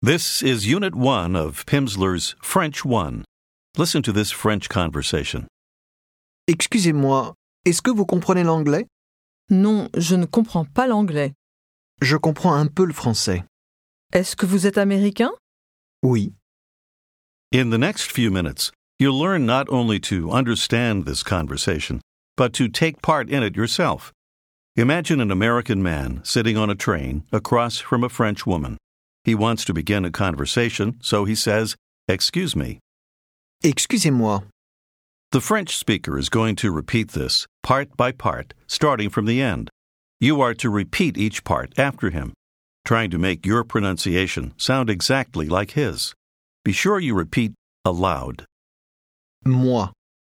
This is Unit 1 of Pimsleur's French 1. Listen to this French conversation. Excusez-moi, est-ce que vous comprenez l'anglais? Non, je ne comprends pas l'anglais. Je comprends un peu le français. Est-ce que vous êtes américain? Oui. In the next few minutes, you'll learn not only to understand this conversation, but to take part in it yourself. Imagine an American man sitting on a train across from a French woman. He wants to begin a conversation, so he says, "Excuse me." Excusez-moi. The French speaker is going to repeat this, part by part, starting from the end. You are to repeat each part after him, trying to make your pronunciation sound exactly like his. Be sure you repeat aloud. Moi.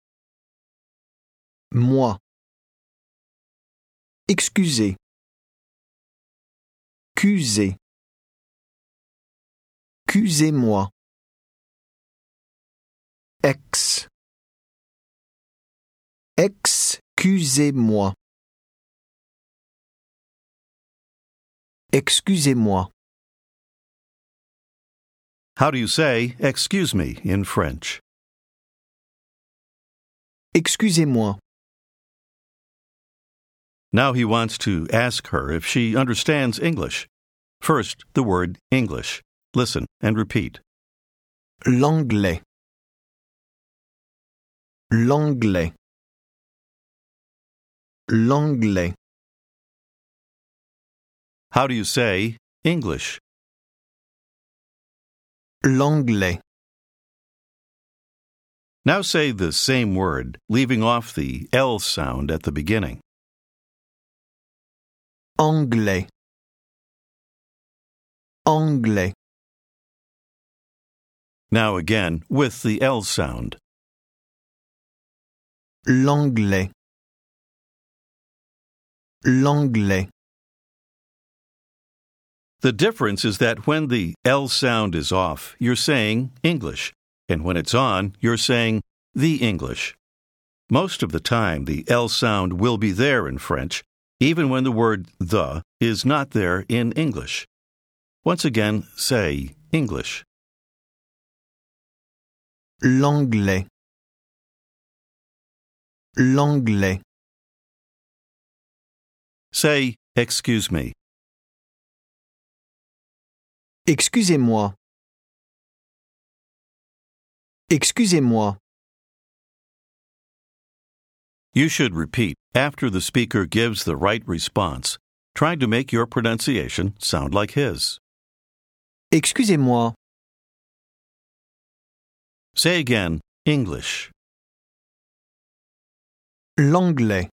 Moi. Excusez. Cusez. Cusez-moi. Ex. Excusez-moi. Excusez-moi. How do you say "excuse me" in French? Excusez-moi. Now he wants to ask her if she understands English. First, the word English. Listen and repeat. L'anglais. L'anglais. L'anglais. How do you say English? L'anglais. Now say the same word, leaving off the L sound at the beginning. Anglais. Anglais. Now again, with the L sound. L'anglais. L'anglais. The difference is that when the L sound is off, you're saying English, and when it's on, you're saying the English. Most of the time, the L sound will be there in French, even when the word the is not there in English. Once again, say English. L'anglais. L'anglais. Say, "Excuse me." Excusez-moi. Excusez-moi. You should repeat after the speaker gives the right response, trying to make your pronunciation sound like his. Excusez-moi. Say again, English. L'anglais.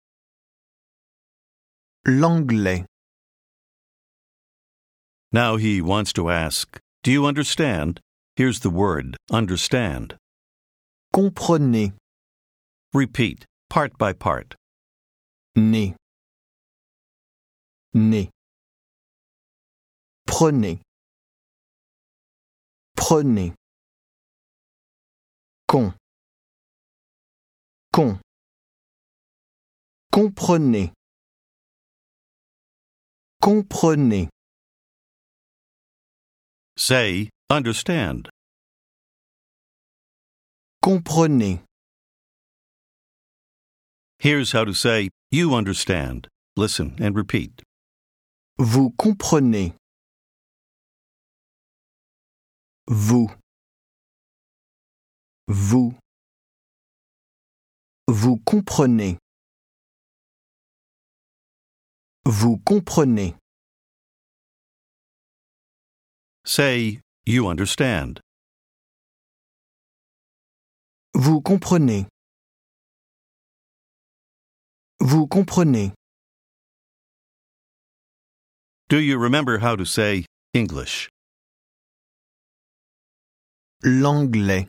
L'anglais. Now he wants to ask, "Do you understand?" Here's the word, understand. Comprenez. Repeat, part by part. Né. Né. Prenez. Prenez. Con. Con. Comprenez. Comprenez. Say, understand. Comprenez. Here's how to say, "You understand." Listen and repeat. Vous comprenez. Vous. Vous. Vous comprenez. Vous comprenez. Say, "You understand." Vous comprenez. Vous comprenez. Do you remember how to say English? L'anglais.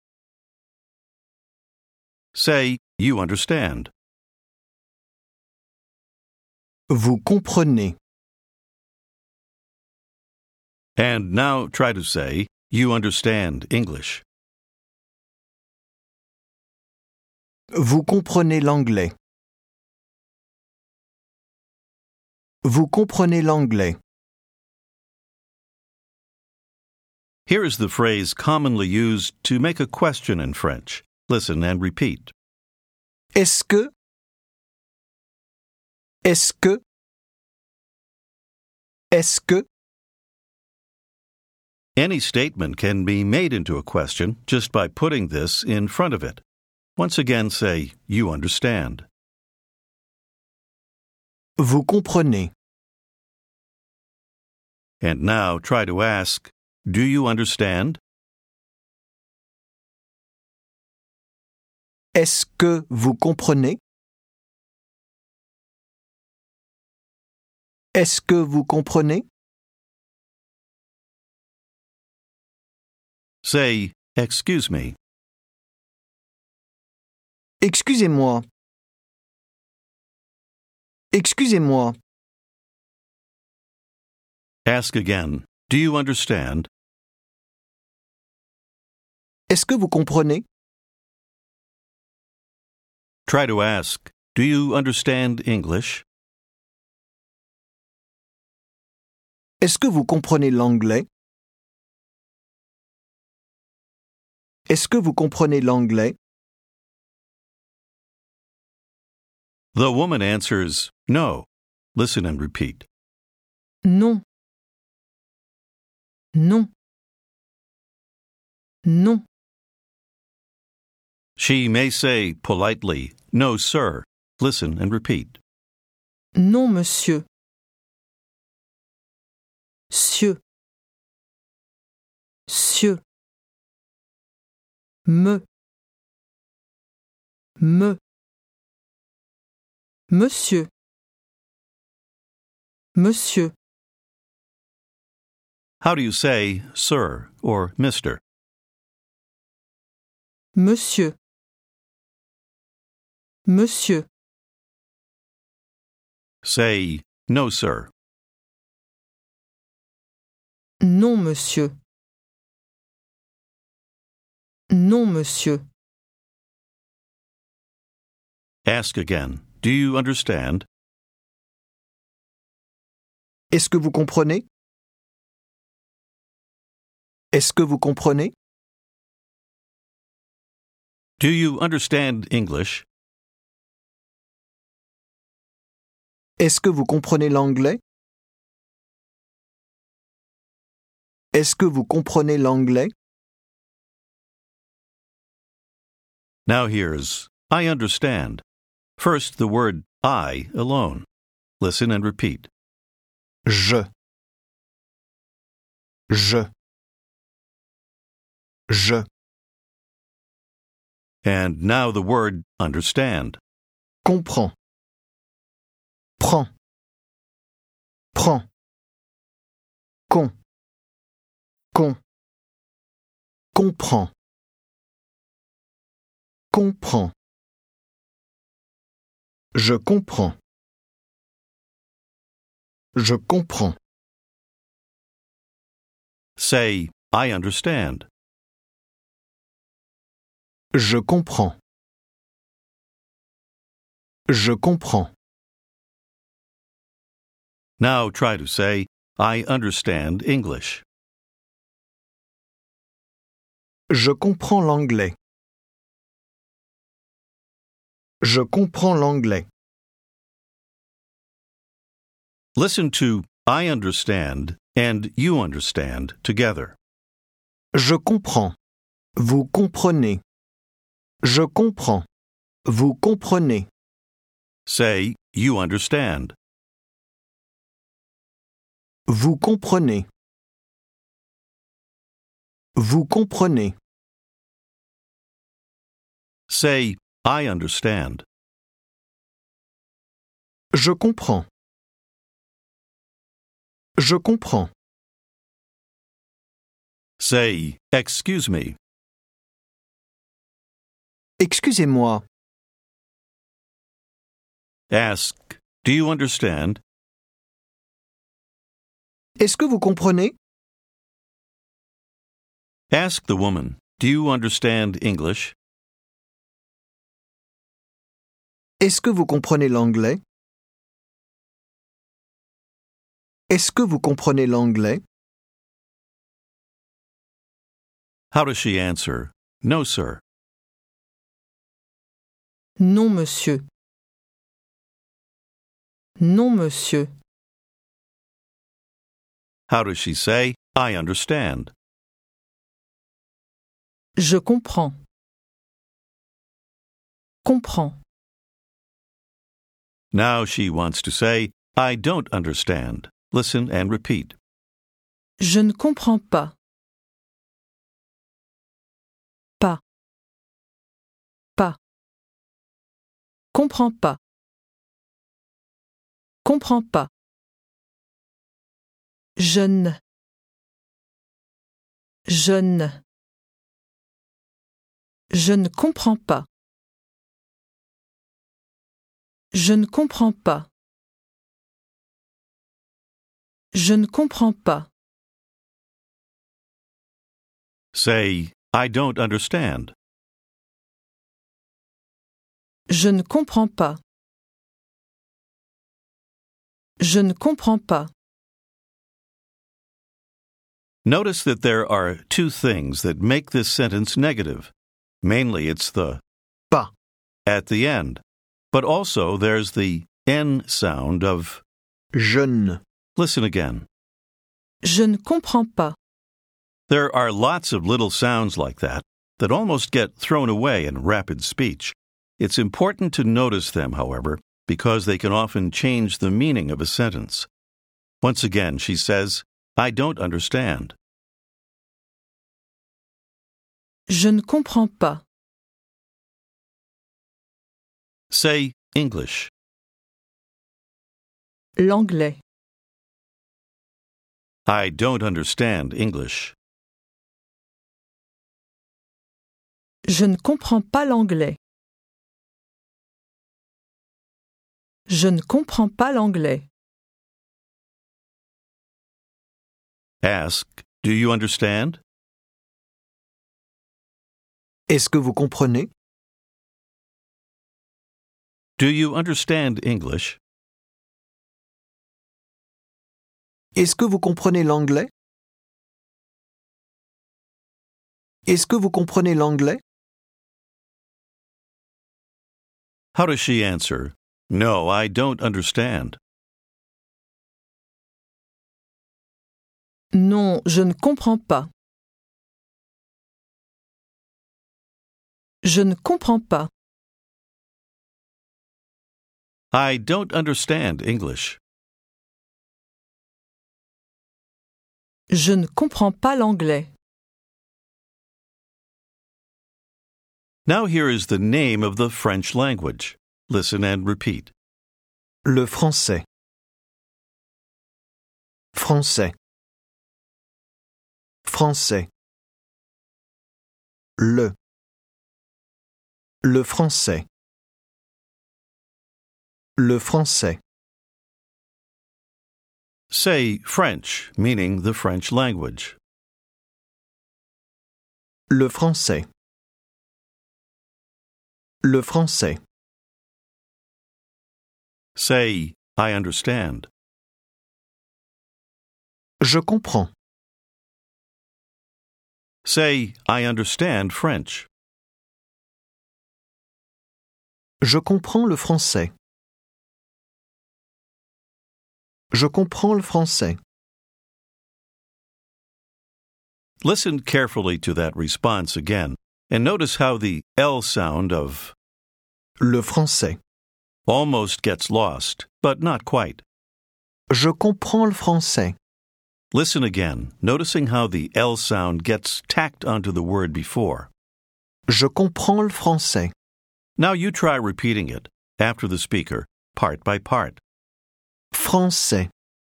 Say, "You understand." Vous comprenez. And now try to say, "You understand English." Vous comprenez l'anglais. Vous comprenez l'anglais. Here is the phrase commonly used to make a question in French. Listen and repeat. Est-ce que? Est-ce que? Est-ce que? Any statement can be made into a question just by putting this in front of it. Once again, say, you understand. Vous comprenez? And now try to ask, do you understand? Est-ce que vous comprenez? Est-ce que vous comprenez? Say, excuse me. Excusez-moi. Excusez-moi. Ask again, do you understand? Est-ce que vous comprenez? Try to ask, do you understand English? Est-ce que vous comprenez l'anglais? Est-ce que vous comprenez l'anglais? The woman answers, no. Listen and repeat. Non. Non. Non. She may say politely, no, sir. Listen and repeat. Non, monsieur. Cieux. Cieux. Me. Monsieur. Monsieur. How do you say sir or Mr.? Monsieur. Monsieur. Say no, sir. Non, monsieur. Non, monsieur. Ask again. Do you understand? Est-ce que vous comprenez? Est-ce que vous comprenez? Do you understand English? Est-ce que vous comprenez l'anglais? Est-ce que vous comprenez l'anglais? Now here's I understand. First, the word I alone. Listen and repeat. Je. And now the word understand. Comprends. Prends. Prends. Comprends. Comprends. Je comprends. Je comprends. Say, I understand. Je comprends. Je comprends. Now try to say, I understand English. Je comprends l'anglais. Je comprends l'anglais. Listen to I understand and you understand together. Je comprends. Vous comprenez. Je comprends. Vous comprenez. Say, you understand. Vous comprenez. Vous comprenez. Say, I understand. Je comprends. Je comprends. Say, excuse me. Excusez-moi. Ask, do you understand? Est-ce que vous comprenez? Ask the woman, do you understand English? Est-ce que vous comprenez l'anglais? Est-ce que vous comprenez l'anglais? How does she answer? No, sir. Non, monsieur. Non, monsieur. How does she say, I understand? Je comprends. Comprends. Now she wants to say, I don't understand. Listen and repeat. Je ne comprends pas. Pas. Pas. Comprends pas. Comprends pas. Jeune. Jeune. Je ne comprends pas. Je ne comprends pas. Je ne comprends pas. Say, I don't understand. Je ne comprends pas. Je ne comprends pas. Notice that there are two things that make this sentence negative. Mainly it's the Pas. at the end, but also there's the N sound of. Jeune. Listen again. Je ne comprends pas. There are lots of little sounds like that almost get thrown away in rapid speech. It's important to notice them, however, because they can often change the meaning of a sentence. Once again, she says, I don't understand. Je ne comprends pas. Say English. L'anglais. I don't understand English. Je ne comprends pas l'anglais. Je ne comprends pas l'anglais. Ask, do you understand? Est-ce que vous comprenez? Do you understand English? Est-ce que vous comprenez l'anglais? Est-ce que vous comprenez l'anglais? How does she answer? No, I don't understand. Non, je ne comprends pas. Je ne comprends pas. I don't understand English. Je ne comprends pas l'anglais. Now here is the name of the French language. Listen and repeat. Le français. Français. Français. Le. Le français. Le français. Say French, meaning the French language. Le français. Le français. Say, I understand. Je comprends. Say, I understand French. Je comprends le français. Je comprends le français. Listen carefully to that response again, and notice how the L sound of Le français. almost gets lost, but not quite. Je comprends le français. Listen again, noticing how the L sound gets tacked onto the word before. Je comprends le français. Now you try repeating it, after the speaker, part by part. Français.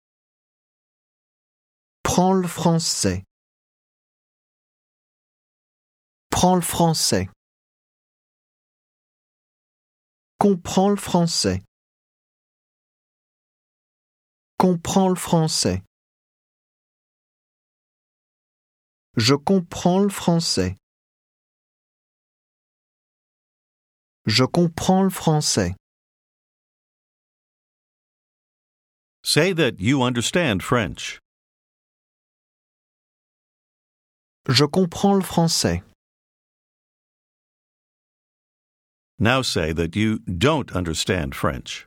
Prends le français. Prends le français. Comprends le français. Comprends le français. Je comprends le français. Je comprends le français. Say that you understand French. Je comprends le français. Now say that you don't understand French.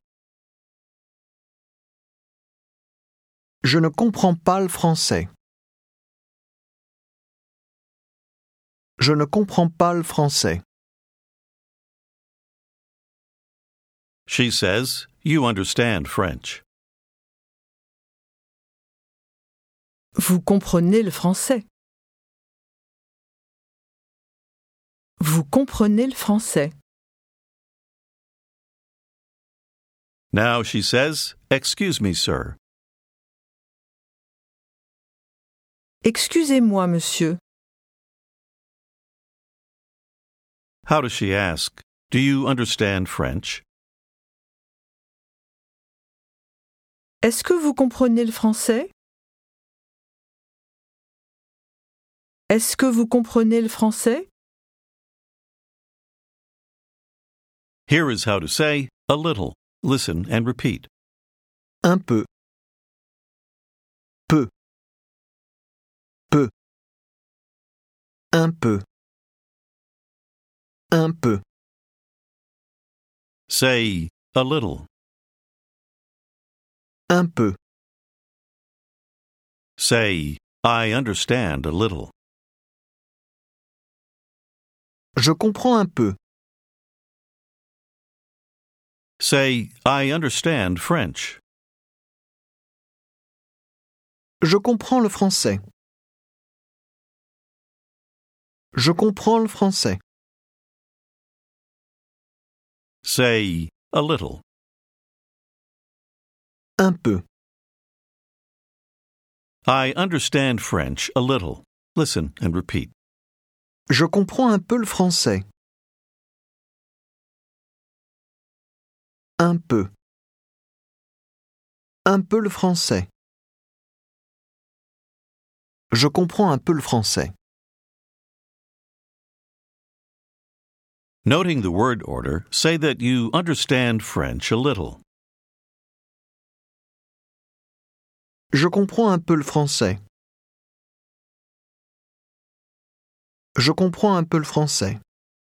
Je ne comprends pas le français. Je ne comprends pas le français. She says, you understand French. Vous comprenez le français. Vous comprenez le français. Now she says, excuse me, sir. Excusez-moi, monsieur. How does she ask, do you understand French? Est-ce que vous comprenez le français? Est-ce que vous comprenez le français? Here is how to say a little. Listen and repeat. Un peu. Peu. Peu. Un peu. Un peu. Say a little. Un peu. Say, I understand a little. Je comprends un peu. Say, I understand French. Je comprends le français. Je comprends le français. Say, a little. Un peu. I understand French a little. Listen and repeat. Je comprends un peu le français. Un peu. Un peu le français. Je comprends un peu le français. Noting the word order, say that you understand French a little. Je comprends un peu le français. Je comprends un peu le français.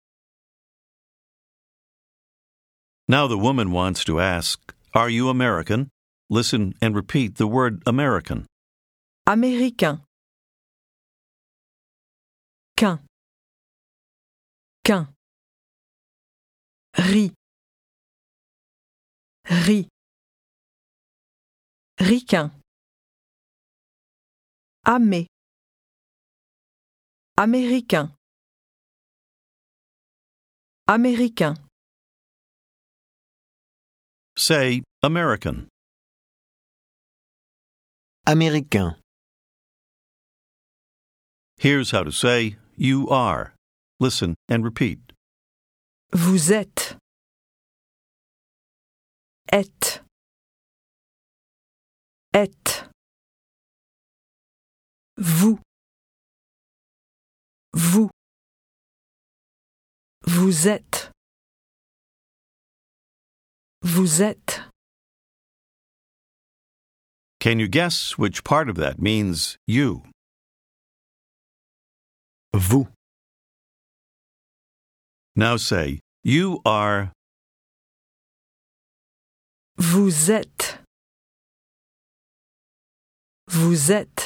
Now the woman wants to ask, are you American? Listen and repeat the word American. Américain. Quin. Quin. Riz. Riz. Ricain. Amé. Américain. Américain. Say American. Américain. Here's how to say you are. Listen and repeat. Vous êtes. Êtes. Êtes. Vous. Vous. Vous êtes. Vous êtes. Can you guess which part of that means you? Vous. Now say, you are. Vous êtes. Vous êtes.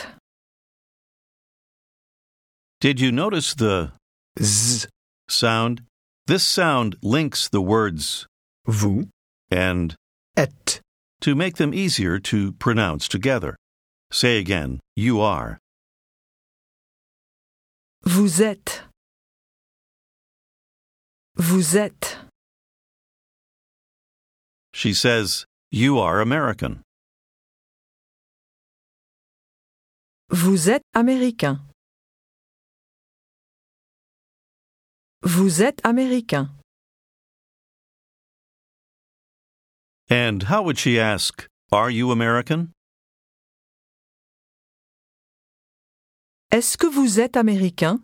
Did you notice the Z. sound? This sound links the words Vous. and Êtes. to make them easier to pronounce together. Say again, you are. Vous êtes. Vous êtes. She says, you are American. Vous êtes américain. Vous êtes américain. And how would she ask, are you American? Est-ce que vous êtes américain?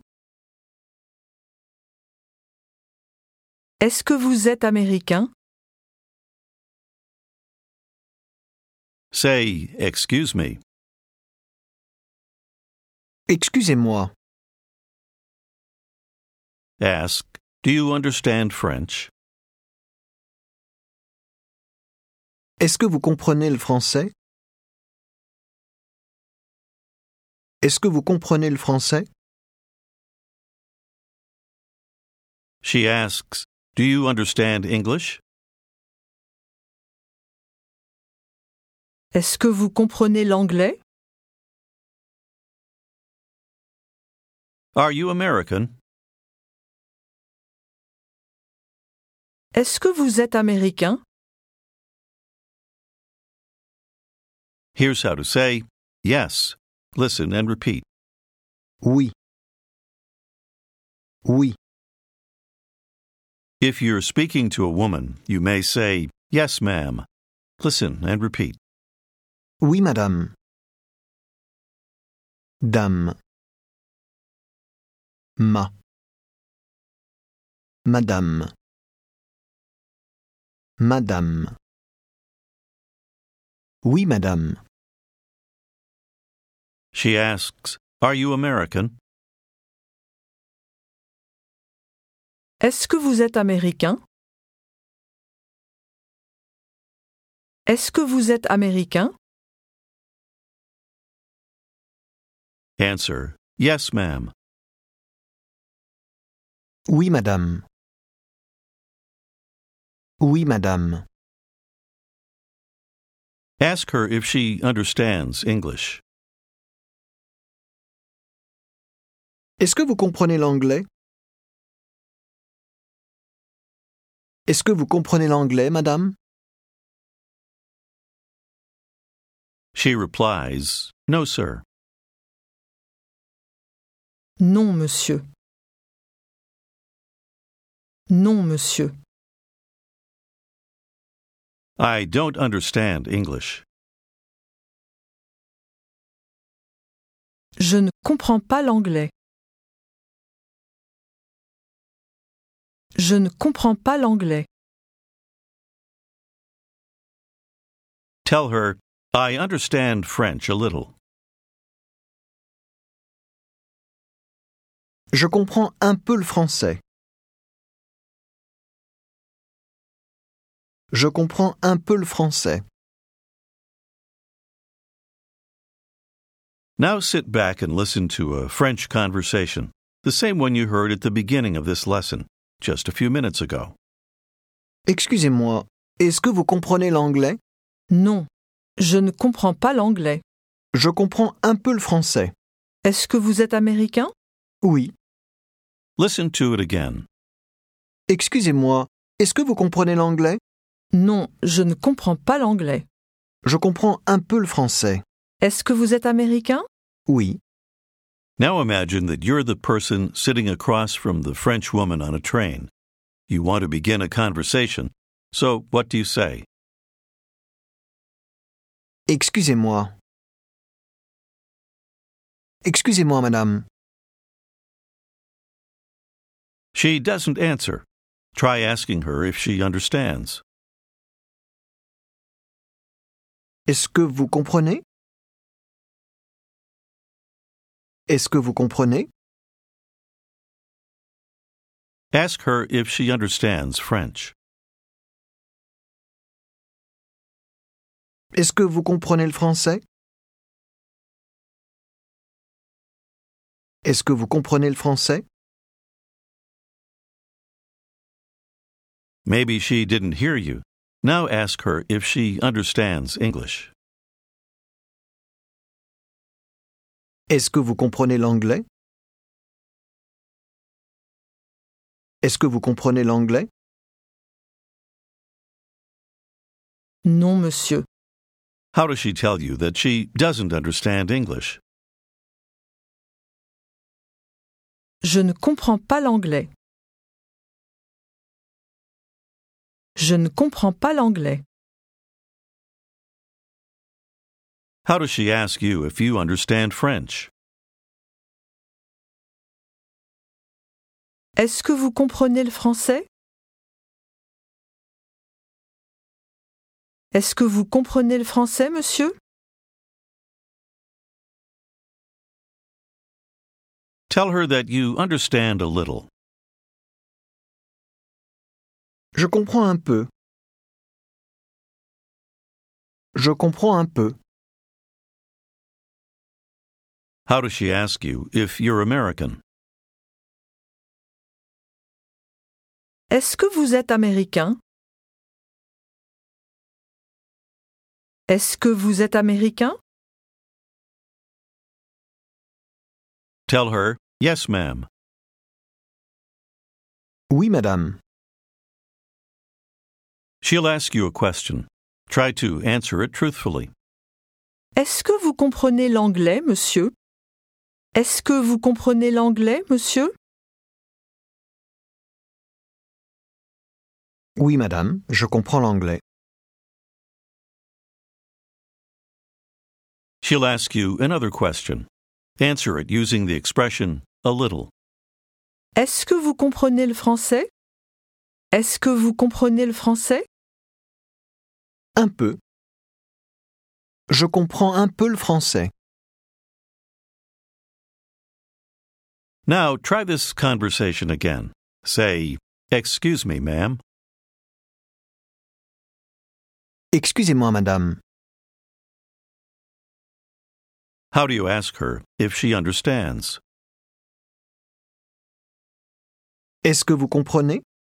Est-ce que vous êtes américain? Say, excuse me. Excusez-moi. Ask, do you understand French? Est-ce que vous comprenez le français? Est-ce que vous comprenez le français? She asks, do you understand English? Est-ce que vous comprenez l'anglais? Are you American? Est-ce que vous êtes américain? Here's how to say yes. Listen and repeat. Oui. Oui. If you're speaking to a woman, you may say, yes, ma'am. Listen and repeat. Oui, madame. Dame. Ma. Madame. Madame. Oui, madame. She asks, are you American? Est-ce que vous êtes américain? Est-ce que vous êtes américain? Answer, yes, ma'am. Oui, madame. Oui, madame. Ask her if she understands English. Est-ce que vous comprenez l'anglais? Est-ce que vous comprenez l'anglais, madame? She replies, no, sir. Non, monsieur. Non, monsieur. I don't understand English. Je ne comprends pas l'anglais. Je ne comprends pas l'anglais. Tell her, I understand French a little. Je comprends un peu le français. Je comprends un peu le français. Now sit back and listen to a French conversation, the same one you heard at the beginning of this lesson, just a few minutes ago. Excusez-moi, est-ce que vous comprenez l'anglais? Non, je ne comprends pas l'anglais. Je comprends un peu le français. Est-ce que vous êtes américain? Oui. Listen to it again. Excusez-moi, est-ce que vous comprenez l'anglais? Non, je ne comprends pas l'anglais. Je comprends un peu le français. Est-ce que vous êtes américain? Oui. Now imagine that you're the person sitting across from the French woman on a train. You want to begin a conversation, so what do you say? Excusez-moi. Excusez-moi, madame. She doesn't answer. Try asking her if she understands. Est-ce que vous comprenez? Est-ce que vous comprenez? Ask her if she understands French. Est-ce que vous comprenez le français? Est-ce que vous comprenez le français? Maybe she didn't hear you. Now ask her if she understands English. Est-ce que vous comprenez l'anglais? Est-ce que vous comprenez l'anglais? Non, monsieur. How does she tell you that she doesn't understand English? Je ne comprends pas l'anglais. Je ne comprends pas l'anglais. How does she ask you if you understand French? Est-ce que vous comprenez le français? Est-ce que vous comprenez le français, monsieur? Tell her that you understand a little. Je comprends un peu. Je comprends un peu. How does she ask you if you're American? Est-ce que vous êtes américain? Est-ce que vous êtes américain? Tell her, yes, ma'am. Oui, madame. She'll ask you a question. Try to answer it truthfully. Est-ce que vous comprenez l'anglais, monsieur? Est-ce que vous comprenez l'anglais, monsieur? Oui, madame, je comprends l'anglais. She'll ask you another question. Answer it using the expression a little. Est-ce que vous comprenez le français? Est-ce que vous comprenez le français? Un peu. Je comprends un peu le français. Now try this conversation again. Say, excuse me, ma'am. Excusez-moi, madame. How do you ask her if she understands? Est-ce que vous comprenez?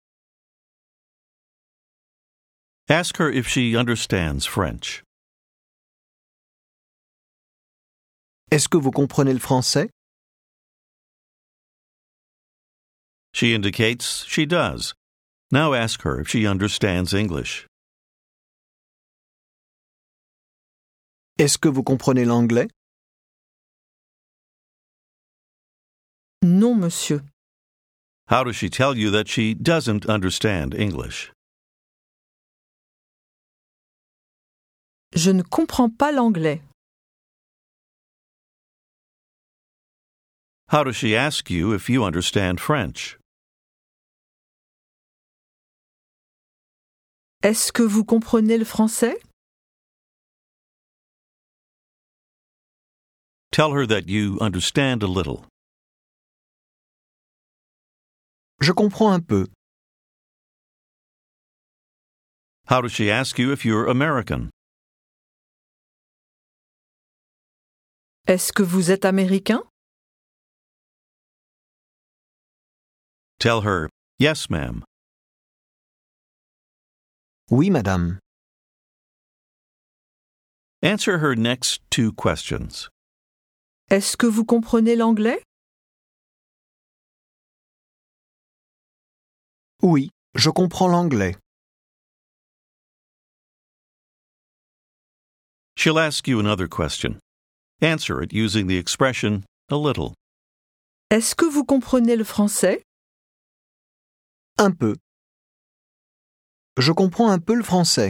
Ask her if she understands French. Est-ce que vous comprenez le français? She indicates she does. Now ask her if she understands English. Est-ce que vous comprenez l'anglais? Non, monsieur. How does she tell you that she doesn't understand English? Je ne comprends pas l'anglais. How does she ask you if you understand French? Est-ce que vous comprenez le français? Tell her that you understand a little. Je comprends un peu. How does she ask you if you're American? Est-ce que vous êtes américain? Tell her, yes, ma'am. Oui, madame. Answer her next two questions. Est-ce que vous comprenez l'anglais? Oui, je comprends l'anglais. She'll ask you another question. Answer it using the expression a little. Est-ce que vous comprenez le français? Un peu. Je comprends un peu le français.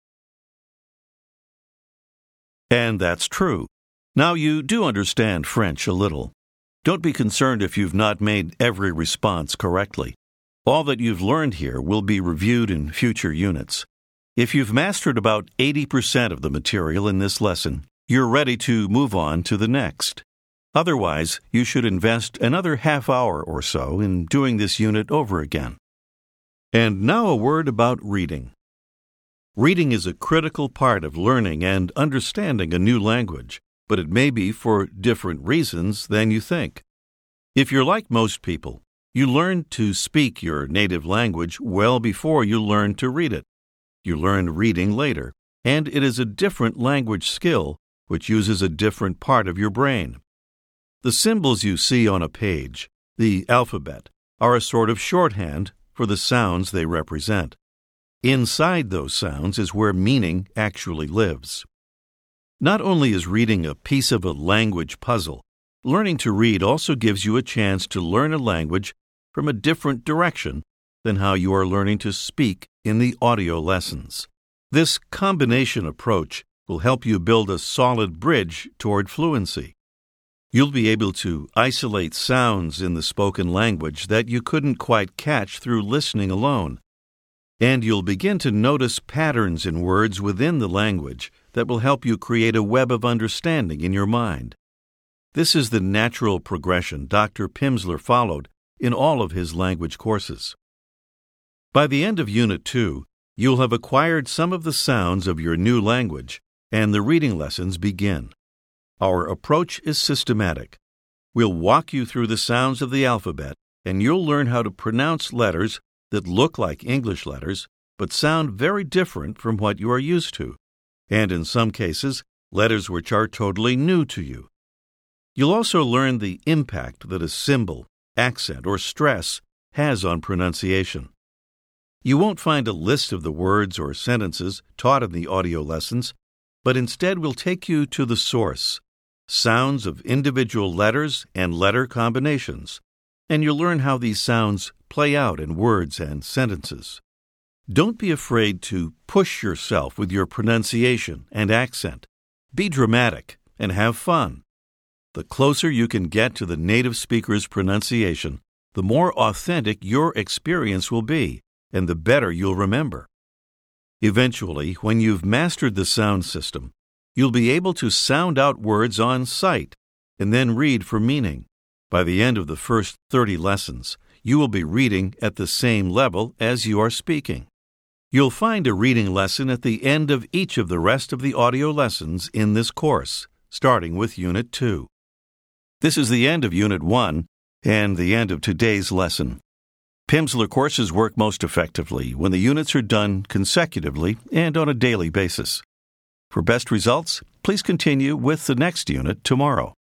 And that's true. Now you do understand French a little. Don't be concerned if you've not made every response correctly. All that you've learned here will be reviewed in future units. If you've mastered about 80% of the material in this lesson, you're ready to move on to the next. Otherwise, you should invest another half hour or so in doing this unit over again. And now a word about reading. Reading is a critical part of learning and understanding a new language, but it may be for different reasons than you think. If you're like most people, you learn to speak your native language well before you learn to read it. You learn reading later, and it is a different language skill which uses a different part of your brain. The symbols you see on a page, the alphabet, are a sort of shorthand for the sounds they represent. Inside those sounds is where meaning actually lives. Not only is reading a piece of a language puzzle, learning to read also gives you a chance to learn a language from a different direction than how you are learning to speak in the audio lessons. This combination approach will help you build a solid bridge toward fluency. You'll be able to isolate sounds in the spoken language that you couldn't quite catch through listening alone. And you'll begin to notice patterns in words within the language that will help you create a web of understanding in your mind. This is the natural progression Dr. Pimsleur followed in all of his language courses. By the end of Unit 2, you'll have acquired some of the sounds of your new language, and the reading lessons begin. Our approach is systematic. We'll walk you through the sounds of the alphabet, and you'll learn how to pronounce letters that look like English letters, but sound very different from what you are used to, and in some cases, letters which are totally new to you. You'll also learn the impact that a symbol, accent, or stress has on pronunciation. You won't find a list of the words or sentences taught in the audio lessons, but instead we'll take you to the source, sounds of individual letters and letter combinations, and you'll learn how these sounds play out in words and sentences. Don't be afraid to push yourself with your pronunciation and accent. Be dramatic and have fun. The closer you can get to the native speaker's pronunciation, the more authentic your experience will be, and the better you'll remember. Eventually, when you've mastered the sound system, you'll be able to sound out words on sight and then read for meaning. By the end of the first 30 lessons, you will be reading at the same level as you are speaking. You'll find a reading lesson at the end of each of the rest of the audio lessons in this course, starting with Unit 2. This is the end of Unit 1 and the end of today's lesson. Pimsleur courses work most effectively when the units are done consecutively and on a daily basis. For best results, please continue with the next unit tomorrow.